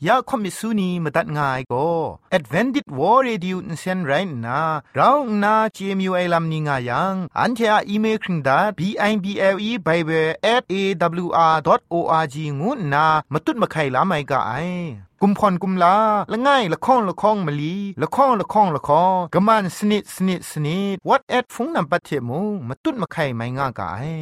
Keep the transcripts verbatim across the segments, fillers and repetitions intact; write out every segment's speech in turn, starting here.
ยาคอมิสุนีมาตัดง่ายก็ Advented War Radio นเซนไรนะเราหน้า จี เอ็ม ยู ไอ ลัมนิงายังอันเทออีเมลคิงดา บี ไอ บี แอล อี Bible แอท เอ ดับเบิลยู อาร์ ดอท โอ อาร์ จี งูนามาตุดมาไข่ลาไม่กะไอกุมพรกุมลาละง่ายละข้องละข้องมะลีละข้องละข้องละข้องกะมันสนิดสนิดสนิด What at ฟงนำปัจเจมูมาตุดมาไข่ไม่ง่ากะไอ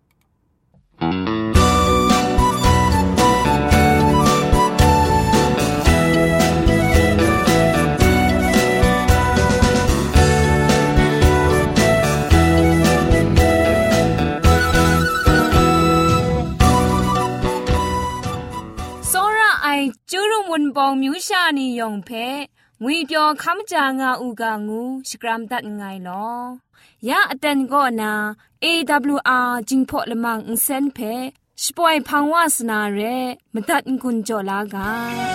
จูรุมุนปองมิวชานียองเพงุยเปียวคำจางาอูกางูสกรัมตัดไงลอยาอเตนก็นา เอ ดับเบิลยู อาร์ จิงพอละมังเซนเพสปอยพังวาสนาเรมตัดกุญจลากา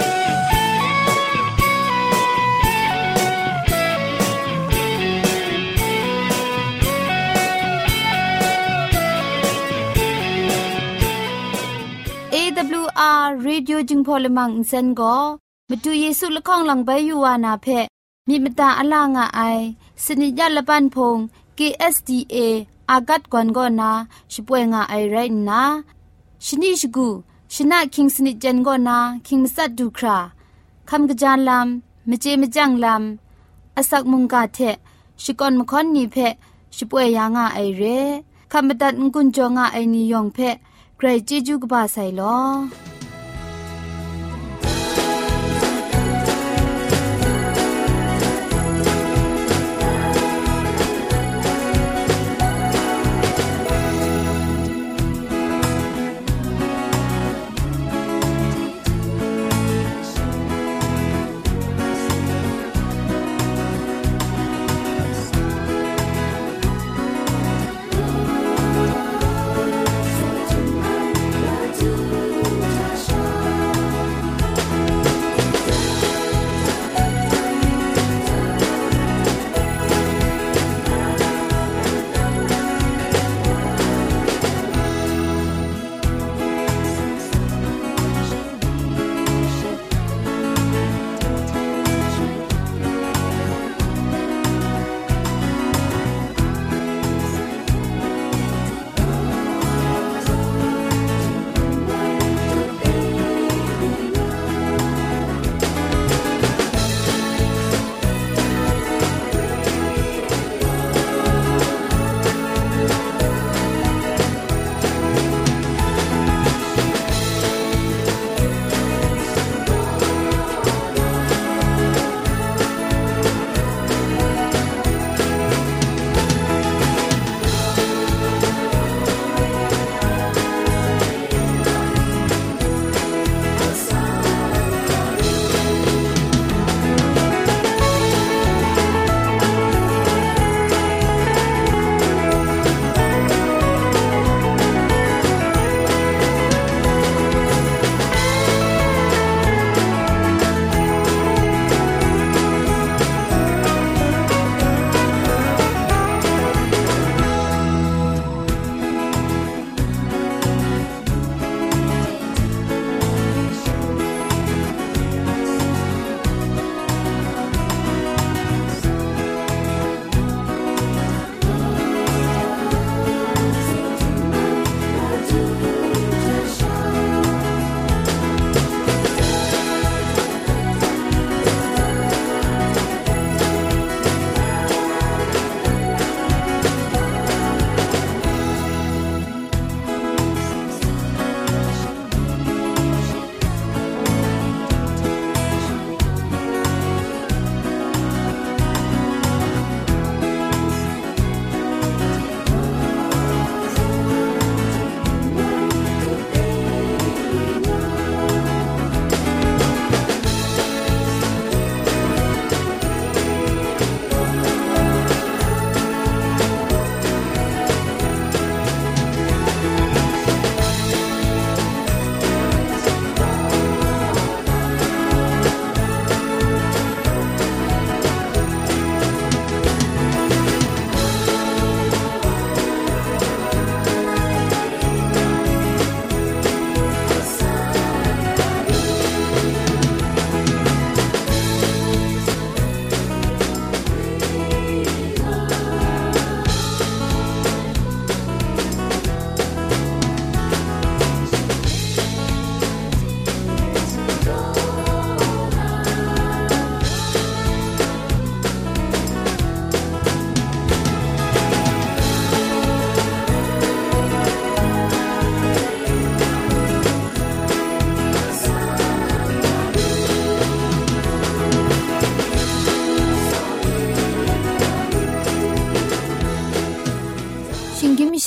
เอ ดับเบิลยู อาร์ Radio จึงพอลมังอินเซนก็มาดูเยซูละข้องหลังใบยูวานาเพมีมตาอลางอไอสนิยาละปันพง เค เอส ดี เอ อากัดกวนก็นาช่วยงาไอไรนะชนิชกูชนะคิงสนิจันก็นาคิงมัสัดดูคราคำกระจานลำมเจมจังลำอาศักมุงกาเทชิกอนมคอนนีเพช่วยยางาไอเรคำบัดงกุนจงาไอนิยองเพใครจีจูกบาไซลอ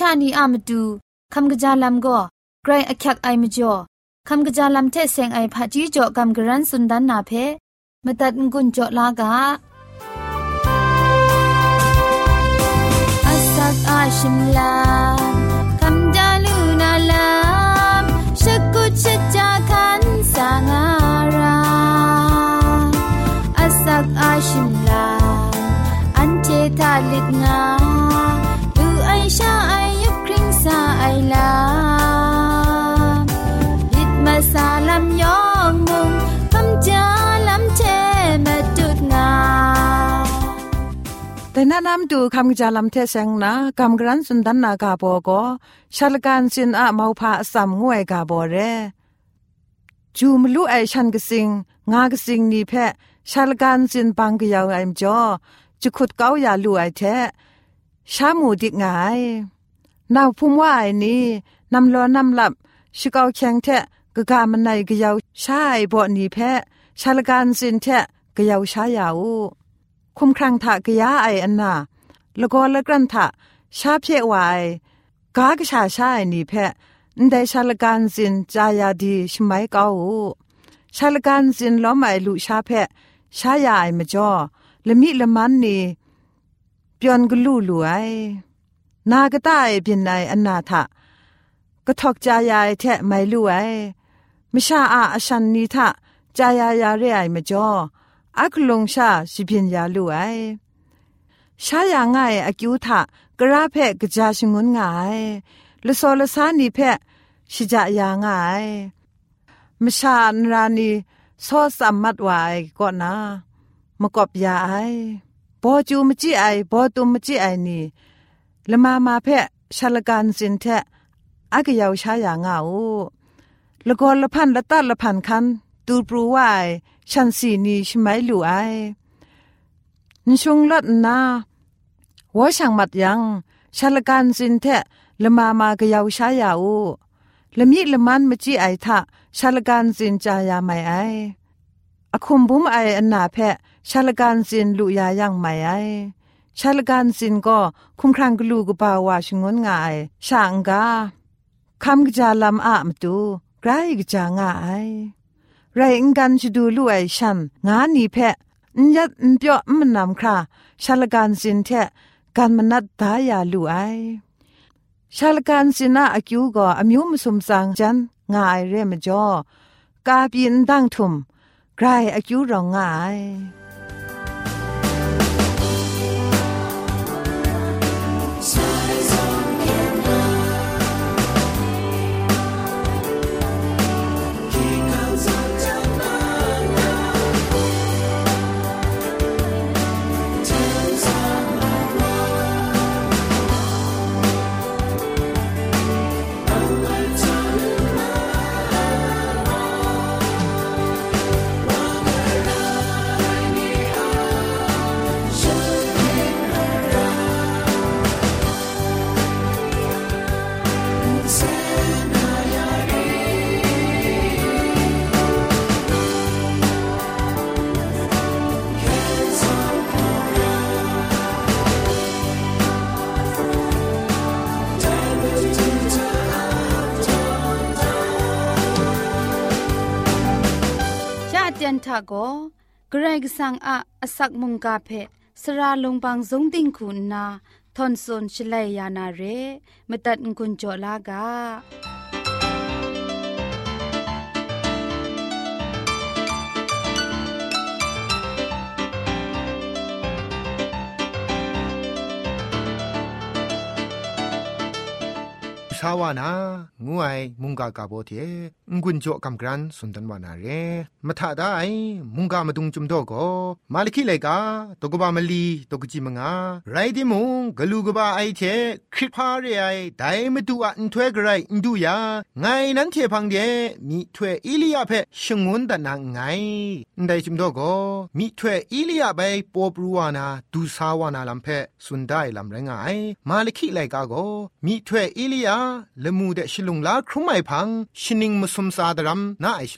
านีอามาดูคำกระจาลำก็ไกรอักยักไอมจ่อคำกระจาลำเทเซงไอผาจีจ่อคำกระรันสุนดันนาเพมตัดกุญจ่อลากาอาสักอาชิมลาคำจาลูนาลามชกุชจาคันสางาราอาสักอาชิมลาอันเจตาลิดงาดูไอชาไอยุคคริงซาไอลาบิดมาซาลำยองมุงคำจาลำเทมาจุดงาแต่แนะนำดูคำกระจาลำเทเซงนะคำกรันสุนดันนากาโบก็ชาลการสินอะมาพาสัมงวยกาโบเรจูมลุไอชันกสิงงากสิงนี่เพะชาลการสินปังกยาวไอมจ่อจุขุดเก้าอย่าลุไอแท้ชาหมูดิกงายนาวพุ่มว่าไอนี่นำล้อนำหลับชิเกาแข็งแท้กะกามันในกยาวชาไอบ่นี่เพะชาลการสินแท้กยาวชายาวคุมครังทะกะยาไออันน่ะแล้วก็ละกรันทะชาเพียวายกากะชาชาไอนี่เพะอันใดชาลการสินจายาดีชไมเกาชาลการสินล้อมไอลุชาเพะชายาไอมจ่อละมิละมันนี่เปียนกลูลูไอนากะตายเปียนไออันนาทะกะทอกจายาแท้ไมลูไอมชาอาอชันนีทะจายายาเรไอมจ่ออักลงชาสิเปียนยาลูไอชายาง่ายอากิวทะกระเพะกะจาชงุนง่ายละโซละสานีเพะชิจายาง่ายมชานรานีซอสัมมัดวายก่อนนะมกอบยาไอบอจูมจิไอบอตุมจิไอนี่ละมามาเพะชาลการสินแทะอากยาวชายางาอูละกอละพันละตัดละพันคันตูปรูวายชันสีนีชไมลูไอนิชงลัดนาหัวช่างมัดยังชาลการสินแทะละมามากยาวชายาอูละมีละมันมจิไอทะชาลการสินจายาไม่ไออคุมบุมไออันนาเพะชาลการสินลุยายังไม่ไอชาลการสินก็คุมครังกลูกบาวาชงนงายช่างกาคำกจาลำอะมตูไกรกจางายไรอิงกันชดูลุไอชันงานีเพะนยัดนเปียวมันนำคราชาลการสินแทะการมนัดตายาลุไอชาลการสินะอากิวก็อมิวมสุมสังจันงายเรมจ่อกาปีนดังทุมไกรอากิวรองงายเจนทาโกเกรกสังอะอสักมุงกาเพสระลงบางสงติงคุณนาทอนซนชลัยยานาเรมตัดกุญจลากาชาวานางูไอมุงกากาโบเทงุนโจกำกรันสุนทันวานาเรมทาได้มุงกามาดุงจุมโตโกมาลิคิเลกาตกบามลีตกจิมงาไรดิมุงกลูกบาไอเทคริพาเรไอไดมตุอันทเวกไรอินดูยาไงนั้นเทพังเดมีทเวอิลียาเพชงวนดันนางไงไดจุมโตโกมีทเวอิลียาไปปอบรูวานาดูสาวานาลัมเพสุนได้ลำไรงไอมาลิคิเลกาโกมีทเวอิลียาละมูเดชิลุงลาครุไมพังชินิงมุสมซาดรัมนาไอชลเว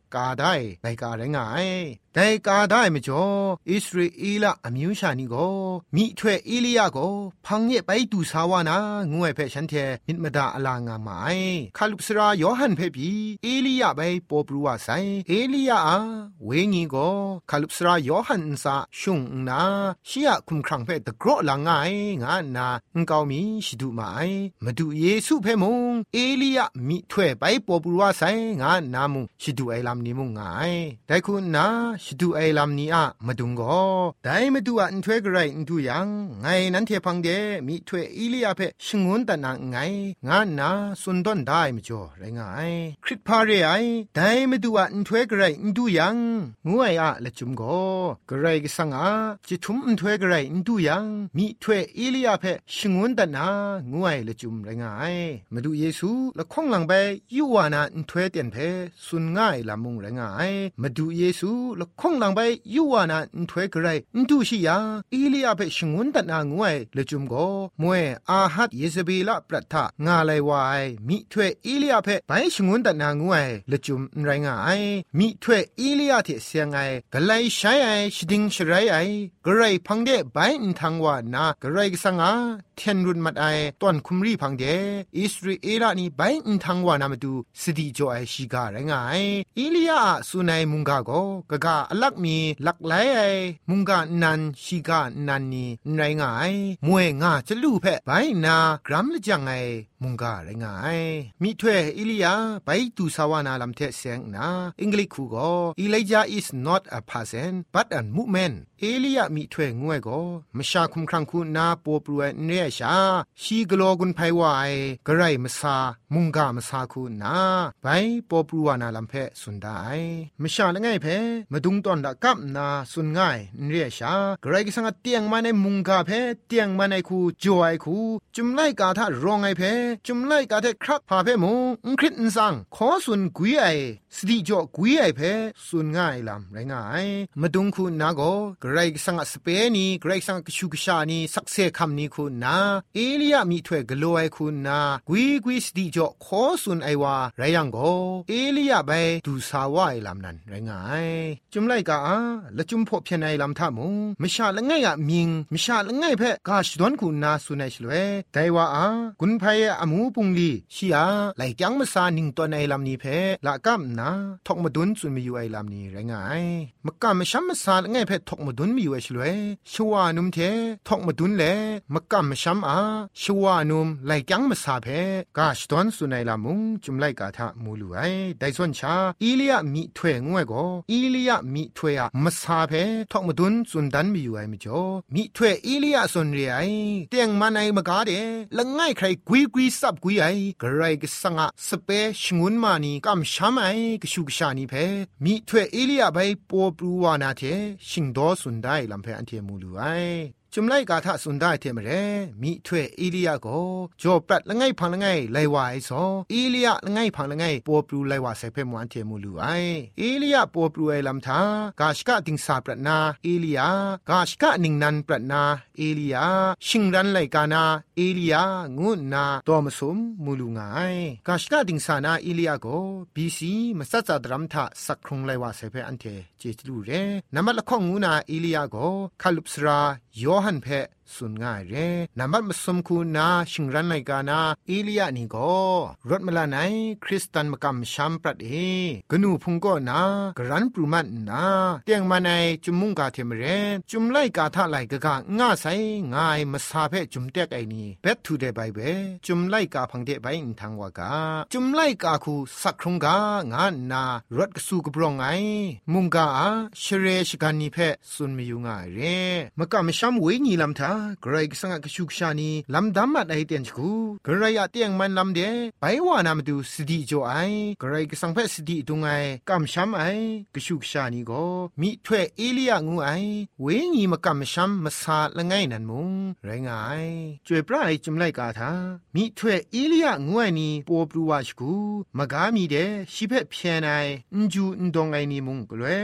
กาได้ไลกาไรงายแต่กาได้มจ่ออิสราเอลอมิวชานีโกมิถวยเอลียาโกพังเยไปตูสาวานางวยเพฉันเทมิดมดาอลางาไมคาลุสรายอหันเพปีเอลียาไปปอบรัวไซเอลียาเวงีโกคาลุสรายอหันซาชุงนาชิยะคุมครังเพตะกรอลางายงานาอุกาวมีชิดุไมมาดูเยซูเพมงเอลียามิถวยไปปอบรัวไซงานามุชิดุไอลำนี้มุงไงแต่คุณนาชิดูไอลำนี้อะมาดุงก็ได้มาดูอ่ะถวยกระไรดูยังไงนั้นเทพังเดมีถวยอีลียาเพชงวนตะนางไงงานนาสุนดอนได้มจ่อไรงายคริสพาเรไอได้มาดูอ่ะถวยกระไรดูยังงวยอ่ะละจุมก็กระไรก็สังอ่ะจิทุมถวยกระไรดูยังมีถวยอีลียาเพชงวนตะนางวยละจุมไรงายมาดูเยซูละคงหลังไปยูวานาถวยเตียนเพสุนง่ายละมุงไรงายมาดูเยซูละคงหลังไปยูวานาถวยกระไรดูชิยาอีลียาเพชงวนตะนางวยละจุมก็มวยอาหัดเยซเบลปรัตถงาไลวายมิถวยอีลียาเพไปชงวนตะนางวยละจุมไรงายมิถวยอีลียาเทเสียงไงกะไลใช้ไอชดิงชไรไอกระไรพังเดไปอินทางวานากระไรกสังอาเทียนรุนมัดไอตอนคุมรีพังเดอิสราเอลนี่ไปอินทางวานามาดูสติจ่อไอชิกาไรงายอีลียาสุนัยมุงกาโกกะกาอลักมีลักไลไอมุงกานันชิกานันนี่ไรงายมวยงาจะลู่เพไปนากรัมละจังไงมุงกาไรงายมิถวยอีลียาไปตูสาวานาลัมเทเซงนาอังกฤษคูโก Elijah is not a person but a movement เอลียามิถวยงวยโกมชาคุมครังคูนาปอปรวยเนชาชีกโลกุนไพวายกระไรมสามุงกามสาคูนาไปปอปรวานาลัมเพสุนไดมชาละไงเพมาดุงตอนดะกับนาสุนง่ายเนชากระไรกิสังเตียงมาในมุงกาเพเตียงมาในคูจอยคูจุมไลกาทารองไอเพจุมไลกาเทครักพาเพมุงอุคริตนซังขอสุนกุยไอสติจ่อกุยไอเพสุนง่ายลำไรง่ายมาดุงคูนาโกกระไรกิสังสเปนีกระไรสังกชูกชานีสักเซคำนี้คูนาเอลียามิถวยกลัวไอคูนากุยกุยสติจ่อขอสุนไอวาไรยังโกเอลียาไปดูสาวไอลำนั้นไรง่ายจุมไลกาละจุมพบเพียงไอลำท่ามุงไม่ชาละไงอะมิงไม่ชาละไงเพกาชดอนคูนาสุนัยชลเวแต่ว่าอากุนไพยอามูปุงลีชีอาไหลยังมาซานิงตัวในลำนี้เพละกัมนาทอกมาดุนสุนมีอยู่ไอลำนี้ไรง่ายมกะมชัมมาซาละไงเพทอกมาดุนมีอยู่ไอชลเวชัวนุมเททอกมาดุนเลมกะมชัมอาชัวนุมไหลยังมาซาเพกาชดอนสุนัยลำมุงจุมไลกาทะมูลูไอไดส่วนชาอีลียามีถวยงวยโกอีลียามีถวยอะมาซาเพทอกมาดุนสุนดันมีอยู่ไอมิจ่อมีถวยอีลียาสุนเรไอเตียงมาในมกาเดละง่ายใครกุยกุยซับกุยไอกระไรก็สังอะสเปชงุนมานีกำช้ำไอกชูกชานีเพมีถวยอีลียาไปปอปรูวานาเทชิงดอสุนได้ลำเพอันเทมูลูไอจุมไลกาทะสุนได้เทมเรมีถวยอีลียาโกจอปรัดละไงพังละไงไลวายซออีลียาละไงพังละไงปอปรูไลวาใส่เพมวันเทมูลูไออีลียาปอปรูไอลำทากาชกะติงสาปรัดนาอีลียากาชกะนิงนันปรัดนาอีลียาชิงรันไลกานาอีลียางุนนาตอมสมมูลูงายกาชกะติงสานาอีลียาโกบีซีมสัจจดรัมทะสักครงไลวาใส่เพอันเทเจจลูเรนมัดละข้องงูนาอีลียาโกคาลุปสรายอหันเพสุนง่ายเรนับมาสมคูนาชิงรันไลกานาเอลียานี่ก็รถมลาไนคริสตันมกำชัมปรัดเอกนูพุงก็นากรันปรุมันนาเตียงมาในจุมุงกาเทมเรจุมไลกาทะไลกะกะง่าไซง่ายมาซาเพจุมเตกไอนี่เบ็ดทูเดบายเบจุมไลกาพังเดบายอินทางวากาจุมไลกาคูสักครุงกางานนารถกสูกบรองไอมุงกาเชเรชกันนี่เพสุนมีอยู่ง่ายเรมกำชัมเวงีลำทากรายสังกชุกชานีลำดำมาไอเตียนชกูกรายเตียงมันลำเดไปวานามดูสติจ่อไอกรายสังเพสติตุงไอกำช้ำไอกชุกชานีก็มีถ้วยเอลียงูไอเวงีมากำช้ำมาซาละไงนันมุงไรงายจวยปลายจุมไลกาทามีถ้วยเอลียงูไอนี่ปอปรูวาชกูมากามีเดชิเพเพียนไออุจูอุดงไอนี่มุงกลวยมุง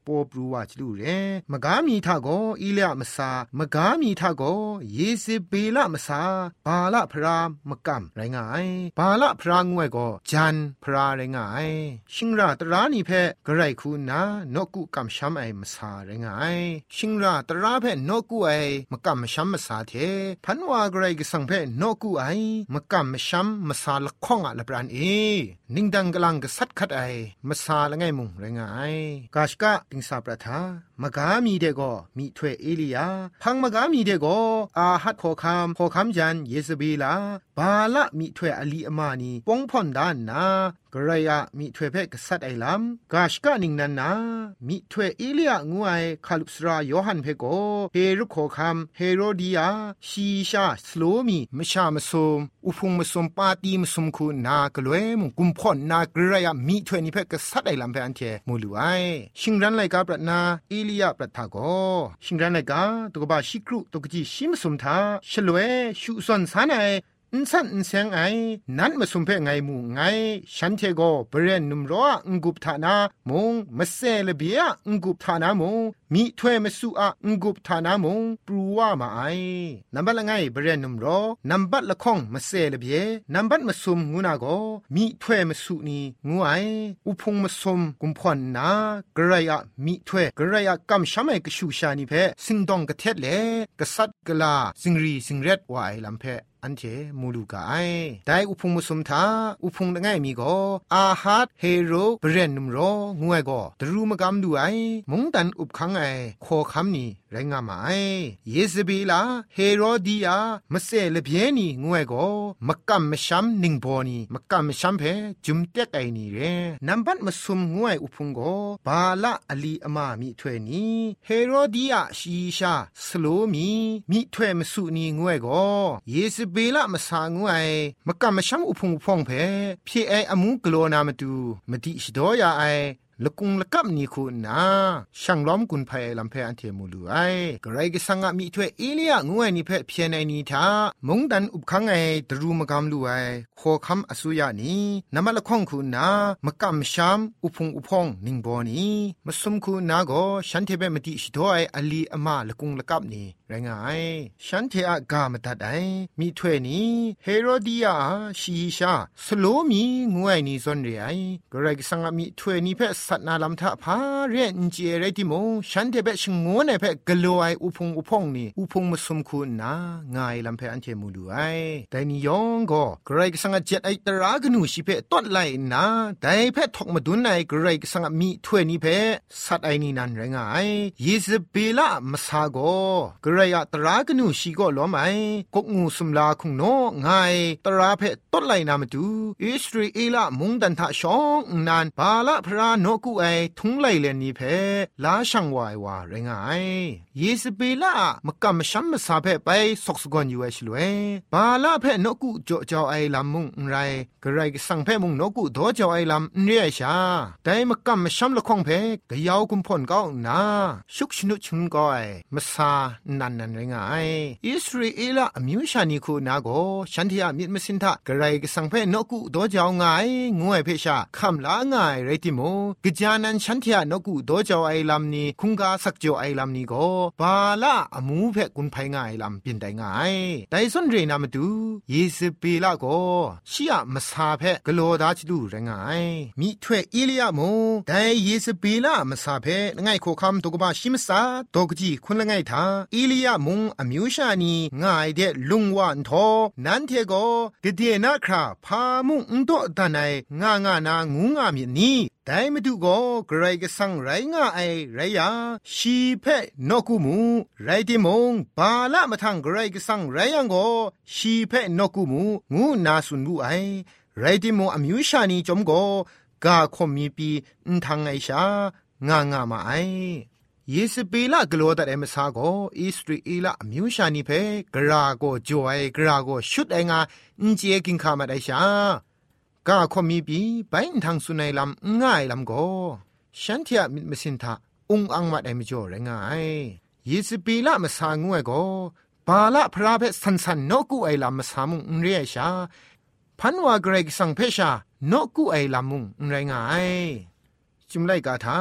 ปอปรูวาจลูเรมกามีทาโกอีเลียมสามกามีทาโกเยซิเบลมสาบาละพรามกัมไรงายบาละพรางวยโกจันพราไรงายชิงราตรานีเพกระไรคูนานกุกัมชัมไอมสาไรงายชิงราตราเพนกุไอมกัมชัมมสาเทพันวากระไรกสังเพนกุไอมกัมชัมมสาละข้องอะละปรานเอนิงดังกลังกษัตคัดไอมสาละไงมุงไรงายกาชกะติงสาประทามกามีเดโกมีถ้วยเอลียาพังมกามีเดโกอาหัดขอคำขอคำจันเยซเบลาบาละมีถ้วยอลีอมานีปงพ่อนดานนากระยะมีถ้วยเพกษัตไอลัมกาชกะนิงนันนามีถ้วยเอลียงวยคาลุสราโยฮันเพโกเฮรุขอคำเฮโรดิยาชีชาสโลมีมชามสมอุพุงมสมปาตีมสมคุณนากลวยมุกุมพ่อนนากระยะมีถ้วยนี้เพกษัตไอลัมเพอันเทมูลูไอชิงรันไลกาปรนาเอลียปรทาโกชิงรันไลกาตุกบาชิกรุตุกจีชิมสมทาชลเวชุซอนสานไออินสันอินเสียงไอนั้นมาสุมเพไงมูไงฉันเทโกเบรนนุมรัวงกุบทานามงมาเซเลเบียงกุบทานามงมีถ้วยมาสุอะงกุบทานามงปรูว่ามาไอนับบัดละไงเบรนนุมรอนับบัดละข้องมาเซเลเบียนับบัดมาสุมงูนาโกมีถ้วยมาสุนีงูไออุพงมาสุมกุมพอนนากระยะมีถ้วยกระยะกำชามไอกชูชานิเพสิงดองกะเทศเลกษัตกะลาสิงรีสิงเร็ดวายลำเพอันเจมูลูกาไอได้อุพงมุสมทาอุพงได้ไงมีก็อาฮัดเฮโรเบรนนุมโรงวยก็ตรูมกำดูไอมงตันอุบขังไอขอคำนี้ไรงามาไอเยซเบลาเฮโรดิยามเซเลเบียนีงวยก็มกำมชัมนิงบอนีมกำมชัมเพจุมเต็กไอนี่เรนับบัดมาสุมงวยอุพงก็บาละอลีอมามีถ้วยนี้เฮโรดิยาชีชาสโลมีมีถ้วยมสุนีงวยก็เยซเบลามาสางวยมกำมชัมอุพงอุพงเพพี่ไออมูกโลนามาดูมดิชดอยาไอละกุงละกับนี่คุณนะช่างล้อมกุนภัยลำเพอันเทมูลูไอกระไรก็สังมีถ้วยเอเลียงวยนี่เพเพียในนี้ทามงดันอุบขังไอตรูมกำลูไอขอคำอสุยานีนำมาละข้องคุณนะมกำชามอุพงอุพงนิงบอนีมาสมคุณนะก็ฉันเทเบมติชดอยอลีอมาละกุงละกับนี่ไรงายฉันเทอะกามตัดไอมีถ้วยนี้เฮโรดิยาชีชาสโลมีงวยนี่ซอนเรไอกระไรก็สังมีถ้วยนี้เพสัตนาลำทะพาเรนเจเรติโมฉันเทเบชงวนไอเพกลัวไออุพงอุพงนี่อุพงมาสมคุณนะงายลำเพอันเทมูดูไอแต่นิยองก็กระไรก็สังเจ็ดไอตรากนูชิเพต้นไลนะแต่เพทอกมาดุนไอกระไรก็สังมีถ้วยนี้เพสัตไอนี่นันไรงายเยซเบลามาซาโกกระไรอะตรากนูชิโกล้อมไอกกงูสุมลาคุงโนงายตราเพต้นไลนามาดูอิสราเอลมุงดันทะชองนันบาละพระโนกูไอทุงไลเลนีเพลาช่างวายวาไรงายเยซเบลามกำมชัมมซาเพไปสกสกอนอยู่ไอชลเวบาละเพโนกูโจเจ้าไอลำมุงไรกระไรก็สังเพมุงโนกูโดเจ้าไอลำเรียชาแต่มกำมชัมละคงเพก็ยาวกุมพลก็นาชุกชนุชุนก็ไอมซานันนันไรงายอิสราเอลอมิวชานิคูนาโกฉันที่อามิดมสินทะกระไรก็สังเพโนกูโดเจ้าไงงวยเพชาคำลาไงไรติโมกจานันฉันที่นกูโดเจ้าไอลำนี้คุงกาสักเจ้าไอลำนี้ก็บาละอมูเพกุนไพงไอลำเป็นได้ไงแต่ส่วนเรนามาดูเยซเบลาก็ชียมาซาเพกโลดาจดูไรงายมีถ้วยเอลียโมแต่เยซเบลามาซาเพไงโคคำตกบาชิมซาตกจีคุณละไงทาเอลียมุงอมิวชานีง่ายเดลุงวันทอนันเทโกกเดนาคราพามุงอุนโตตันไองางานางูงามีนี้แต่มาดูก็ไกรก็สังไรง่าไอไรยาชีเพนกุมูไรติมงบาละมาทางไกรก็สังไรยังก็ชีเพนกุมูงูนาสุนบุไอไรติมงอมิวชานีจอมก็กาคมมีปีนทางไอชางางามาไอเยซเบลากลัวแต่เอ็มซาโกอิสราเอลอมิวชานีเพกราโกจวยกราโกชุดไองาอินเจกินคามาไอชากาคมีปีไปทางสุนัยลำง่ายลำโกฉันเทียมิดมสินทะอุงอังมาได้ไม่จ่อง่ายยิสปีละมาสางวยโกบาละพระเพสันสันนกูไอลำมาสามุงเรียชาพันวาเกรกสังเพชานกูไอลำมุงไรงายจุมไลกาทา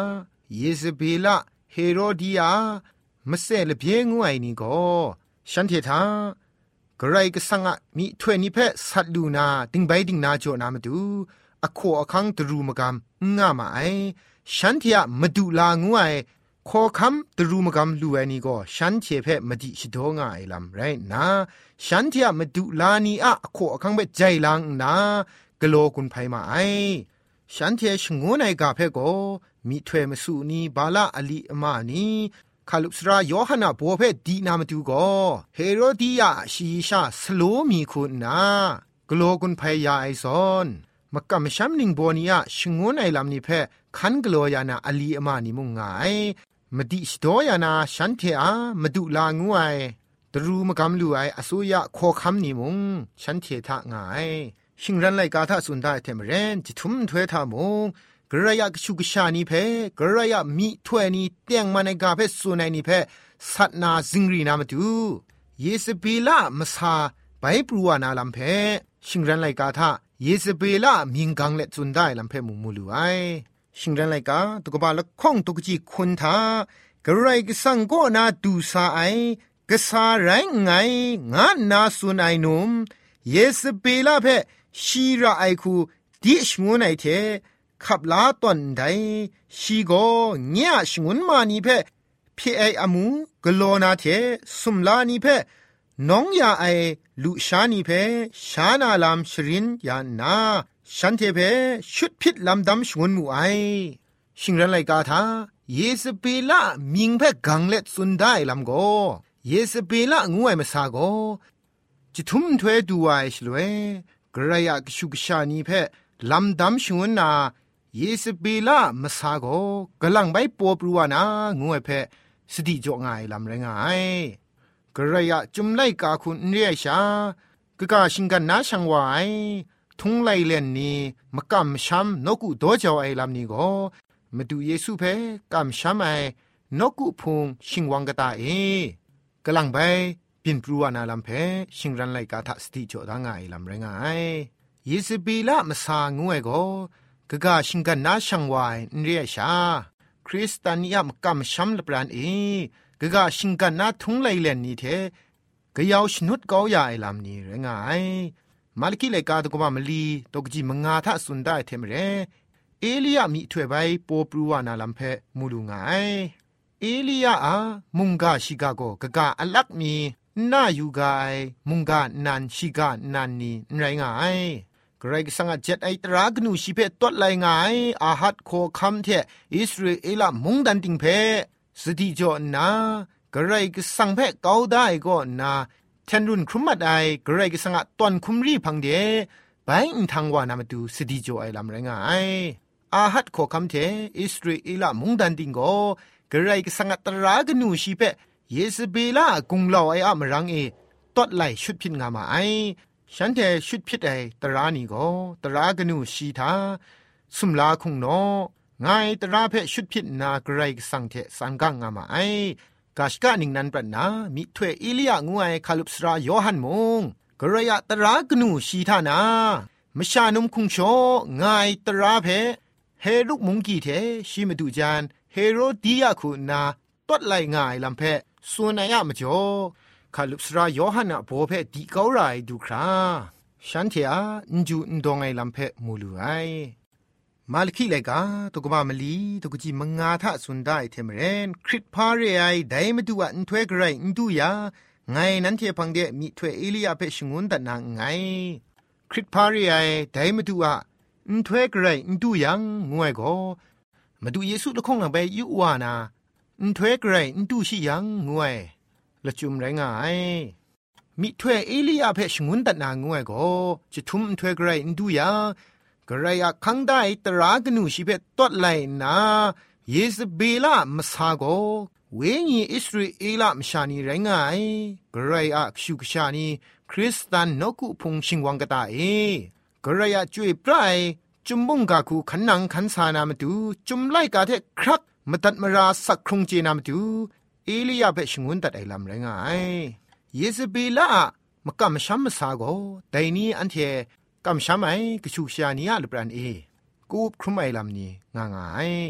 เยซเบลเฮโรดิอามะเสละเพียงวยนี่ก็ฉันเทถากระไรก็สังะมีถ้วยนี้เพะสัตลูนาดิงใบดิงนาโจนามาดูอโคอคังตรูมกำง่ามาไอฉันเทียมาดูลางวยขอคำตรูมกำลูไอนี่ก็ฉันเทเพะมาดิชิโดง่ายลำไรนะฉันเทียมาดูลานีอะอโคอคังเบใจลังนากโลกุนไพมาไอฉันเทียชงวนไอกาเพะก็มีถ้วยมาสูนีบาลาอลีอมานีคาลุสราโยฮันนาบัวเพดีนามาดูก็เฮโรดิยาชีชาสโลมีคุณนากโลกุนพยาไอซอนมักกะมชัมนิงบัวนียชงวนไอลำนี้เพคันกโลยานาอลีอมานีมุงไงมดิสโดยานาฉันเทอามาดูลางวยตรูมกำลูไออสุยะโคคำนีมุงฉันเททะไงชิงรันไลกาทะสุนได้เทมเรนจิทุมถวยทามุงกระยะกชุกชานีเพกระยะมีถ้วยนี้เตียงมันในกาเพสุนัยนี้เพสัตนาซิงรีนามาดูเยสเบลามสาไปปรัวนาลำเพชิงรันไลกาทะเยสเบลามิงกังเล็จุนได้ลำเพมุมูลูไอชิงรันไลกาตุกบาลข้องตุกจีคุณทากระไรก็สังโกนาดูสาไอกษาไรไงงานนาสุนัยนุมเยสเบลาเพชีระไอคูดิชงูไนเทขับลาตอนใดชีโกเงียชงุนมานีเพพี่ไออามูกโลนาเทสุมลานีเพน้องยาไอลุชานีเพชานาลามชรินยานาฉันเทเพชุดพิษลำดำชงุนมูไอชิงรันไลกาทาเยสเปลามิงเพกังเล็ดสุนได้ลำโกเยสเปลางวยมาซาโกจิทุมถวยดูไอชลวยกระยะกชุกชานีเพลำดำชงุนนาเยสเบลามสาโกกำลังไปปัวปรัวนางวยเพสติจ่อง่ายลำไรงายกระยะจุมไลกาคุณเรียชากะกาชิงกันนาช่างวายทุงไลเล่นนี้มะกำช้ำนกุโดเจ้าไอลำนี้ก็มาดูเยซูเพกำช้ำไอนกุพุงชิงวังกตาเอกำลังไปปินปรัวนาลำเพชิงรันไลกาทัสติจ่อทางง่ายลำไรงายเยสเบลามสางวยก็กะกาชิงกันนาช่างวายเรียชาคริสตานียมกำช้ำละปรานเอกะกาชิงกันนาทุงไลเล่นนี้เทกะยาวชนุดเกาใหญ่ลำนี้ไรงายมาลกิเลกาตกบามลีตกจีมงาทะสุนได้เทมเรเอลียามีถวยไปปอปรัวนาลำเพมูลุงายเอลียาอามุงกาชิกาโกกะกาอลักมีนายูกายมุงกานันชิกานันนีไรงายกรกสังเจ็ดไอตรากนูชิเพตดไลงายอาหัดโคคำเทอิสราเอลมุงดันติงเพสติจอนะกรกสังเพเกาได้ก็นะแทนรุนครุมมัดไอกรกสังตอนคุมรีพังเดไปอินทางวานามาดูสติจอไอลำไรงายอาหัดโคคำเทอิสราเอลมุงดันติงก็กรกสังตรากนูชิเพเยสเบลากุงเหล่าไออะมรังเอตดไลชุดพินงามาไอฉันเทชุดพิษไอตรานี่ก็ตรากนูชีทาสุมลาคุงโนไงตราเพชุดพิษนากรายสังเทสังกังงามาไอกาชกานิงนันปรนามิถวยอิลียงวยคาลุสราโยฮันมงกรายตรากนูชีทานามชานุมคุงโชไงตราเพเฮรุกมุงกีเทชิมดูจานเฮโรดิยาคูนาตดไลง่ายลำเพส่วนนายามจ่อคาลุสราโยฮันอะโบเพดีเกาไรดูคราฉันเทียนจูนดงไอลำเพมูลูไอมาลคิเลกาตกบามลีตกจีมังงาทะสุนได้เทมเรนคริตพาเรไอไดมาดูอันถวยกระไรอินดูยาไงนั้นเทียพังเดมีถวยเอลียาเพชงุนตันนางไงคริตพาเรไอไดมาดูอะอินถวยกระไรอินดูยังงวยก็มาดูเยซูละคงหลังไปยุวานาอินถวยกระไรอินดูชิยังงวยละจุมไรงายมิถวยเอลียาเพชงุนตันนางงวยก็จะทุมถวยกระไรอินดูยากระยะคังได้ตรากนูชิเปตดไลนาเยสเบลามสาโกเวงีอิสราเอลมชานีไรงายกระยะชุกชานีคริสตันนกุพงชิงวังกตาเอกระยะจุยปรายจุมบุงกาคูขันนังขันสานามตูจุมไลกาเทครักมตัดมราสักครุงเจนามตูเอลียาเปชงุนตัดไอลำไรงายเยสเบลามกำช้ำมสาโกแต่นี้อันเทกำช้ำไอกระชุกชานียาลปรันเอกูบครุมไอลำนี้ง่ายๆ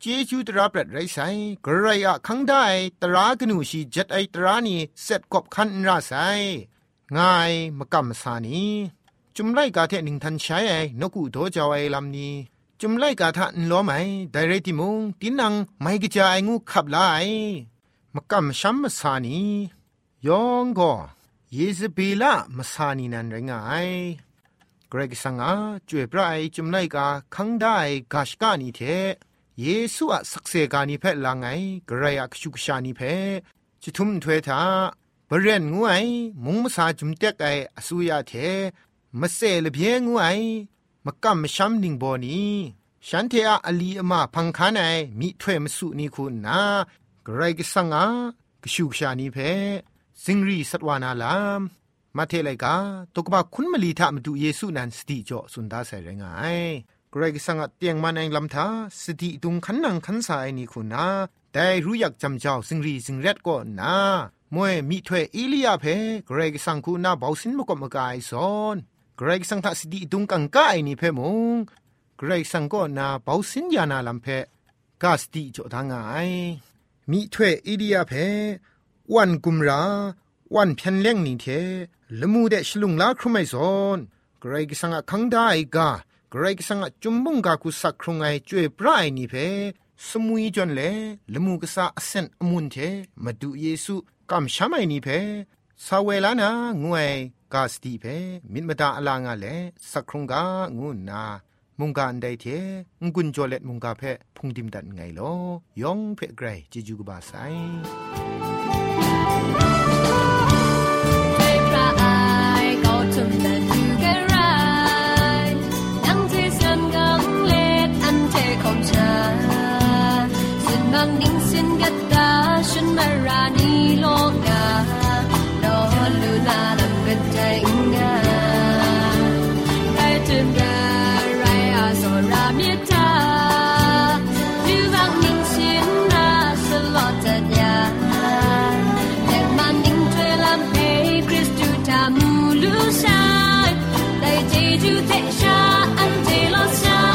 เจจูตราปรัดไรไซกระไรอะคังได้ตรากนูชีจัดไอตรานีเสร็จกบคันราไซง่ายมะกำสานีจุมไลกาเทนิงทันใช้ไอนกูโดจาวไอลำนี้จุมไลกาทะนล้อไหมไดเรติมุงตินังไม่กระจายงูขับไลมะกำช้ำมาสานียองก็เยซเบล่ามาสานีนันไรงายเกรกสังอาจ่วยพระไอจุมไลกาคังได้กาชกานีเทเยซูอะสักเซกานีเพลางไงกระไรอะกชุกชานีเพจะทุ่มถวยทาบริเวณงูไอมุงมาสาจุมเตกไออสุยาเทมาเซลเบียงูไอมากำมช้ำดิงบอนีฉันเทอะอลีอมาพังคานไอมีถวยมาสุนีคุณนากระไรก็สังอากชุกชานีเพสิงรีสัตวานาลามมาเทไลกาตกบาคุณมลีทามาดูเยซูนันสติจ่อสุนดาใส่ไรงายกรกสังเตียงมันเองลำทาสติตุงขันนังขันสายนี่คุณนาแต่รู้อยากจำเจ้าสิงรีสิงเร็ดก็นามวยมีถ้วยอิลียาเพกรกสังคุณนาเบาสินมกมกายสอนกรกสังทัสติตุงกังกายนี่เพมงกรกสังก็นาเบาสินยานาลำเพกาสติจ่อทางไงมีถ้วยอิลียาเพวันกุมราวันเพียนเลี้ยงนี่เทละมูเดชลุงลาครุไม่สอนกรกสังขังได้กากรสังจุมบุงกากุสักครุงไอจ่วยปรายนี่เพสมุยจนเลละมูกษาเซนอมุนเทมาดูเยซูกำช้ำไอนี่เพสาวเวลานางวยกาสติเพมิดมาตาอลางาเลสักครุงกางูนามุงกาอันใดเทงกุนจอเลตมุงกาเพพุงดิมดันไงลอยองเพไกรจิจูกบาไซบางนิ่งสินกัดตาฉันมารานีโลกานอนลูนาลำกันใจงาใครถึงกันไรอาสราเมียตาดูบางนิ่งสินนาสลอดจัดยาแต่มันนิ่งเทลำเพคริสตูทามูลูชาได้เจจูเตชาอันเจโลชา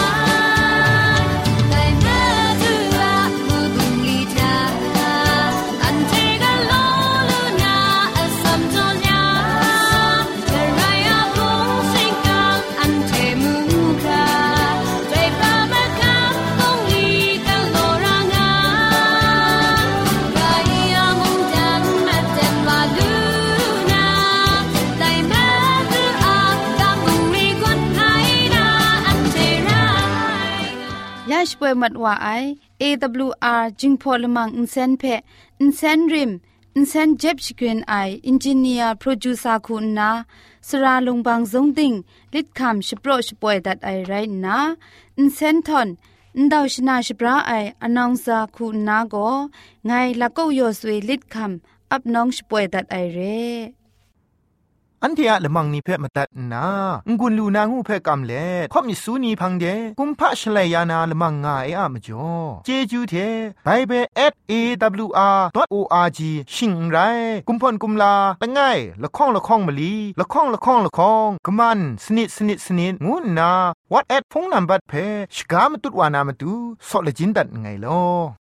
ช่วยมัดว่าไอ เอ ดับเบิลยู อาร์ จิงพอลมังอินเซนเพอินเซนริมอินเซนเจ็บชกรีนไออินจิเนียร์โปรดิวเซอร์คุณนาสราลงบางสงติงลิดคำชิโปรชป่วยดัดไอไรนะอินเซนทอนอินดาวชนาชิปราไออนองซาคุณนาโกไงลักก็ยอสวยลิดคำอับน้องชิป่วยดัดไอเรอันเทียละมังนิเพ่มาตัดนางุนลูนางูเพ่กำเล่ข่อมิสูนีพังเดกุมพะชเลยานาละมังงาเออะมจ่อเจจูเทไบเบิล แอท เอ ดับเบิลยู อาร์ ดอท โอ อาร์ จี ชิงไรกุมพ่นกุมลาละง่ายละข้องละข้องมะลีละข้องละข้องละข้องกะมันสนิดสนิดสนิดงูนา WhatsApp พงนัมบัดเพ่ชกามตุดวานามตุซอเลจินดัดไงลอ